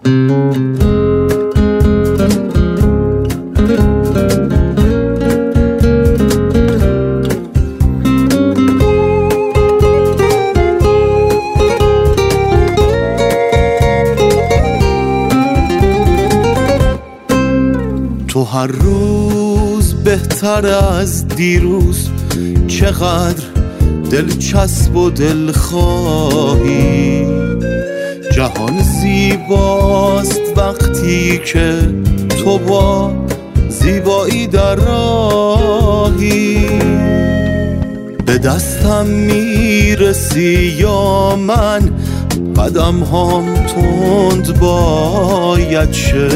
تو هر روز بهتر از دیروز، چقدر دلچسب و دلخواهی. جهان زیباست وقتی که تو با زیبایی در راهی. به دستم میرسی یا من قدم هام تند باید شه.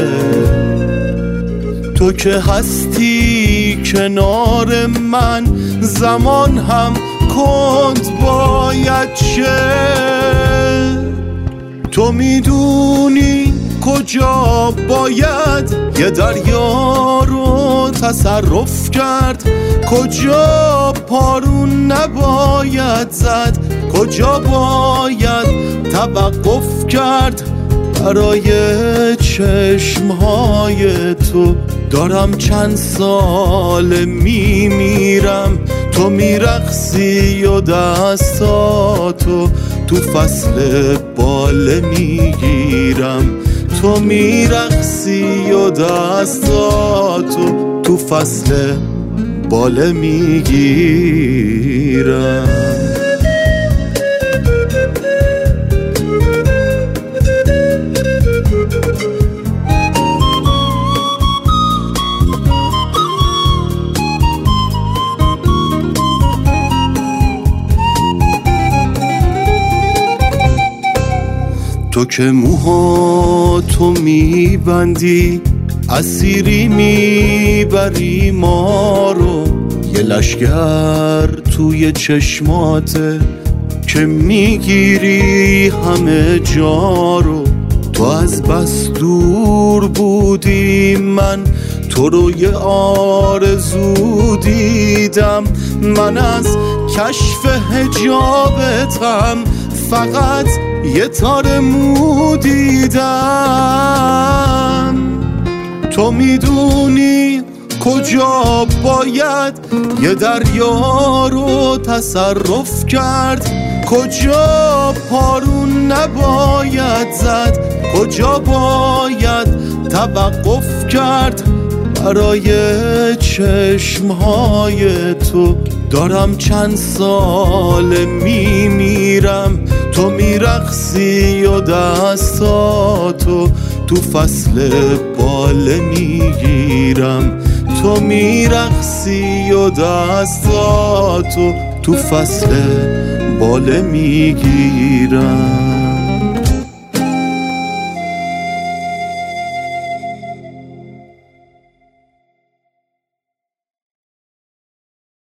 تو که هستی کنار من زمان هم کند باید شه. تو میدونی کجا باید یه دریا رو تصرف کرد، کجا پارون نباید زد، کجا باید توقف کرد. برای چشمهای تو دارم چند سال میمیرم. تو میرقصی و دستاتو تو فصل باله میگیرم. تو میرقصی و دستاتو تو فصل باله میگیرم. تو که موهاتو میبندی اسیری میبری ما رو. یه لشگر توی چشماته که میگیری همه جا رو. تو از بس دور بودی من تو رو یه آرزو دیدم. من از کشف حجابتم فقط یه تار مو دیدم. تو میدونی کجا باید یه دریا رو تصرف کرد، کجا پارون نباید زد، کجا باید توقف کرد. برای چشمهای تو دارم چند سال میمیرم. تو میرقصی و دستاتو تو فصل باله میگیرم. تو میرقصی و دستاتو تو فصل باله میگیرم.